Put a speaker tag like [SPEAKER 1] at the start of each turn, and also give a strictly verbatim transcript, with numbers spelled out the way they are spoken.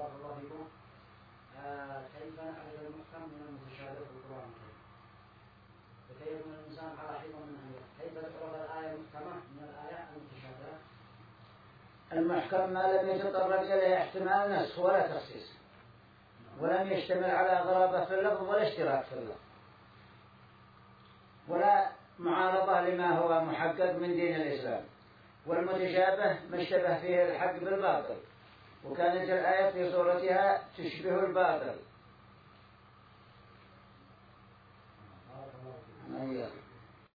[SPEAKER 1] بارك الله فيكم. آه كيف نعرف المحكم من المتشابه في القرآن الكريم؟ وكيف يكون الإنسان على حفظ من أمره؟ كيف تعرف الآية المحكمة من الآية المتشابهة؟
[SPEAKER 2] المحكم ما لم يتطرق إليه احتمال نسخ ولا تخصيص، ولم يشتمل على غرابة في اللفظ ولا اشتراك في اللفظ، ولا معارضة لما هو محقق من دين الإسلام. والمتشابه ما اشتبه فيه الحق بالباطل، وكانت الآية في صورتها تشبه الباطل.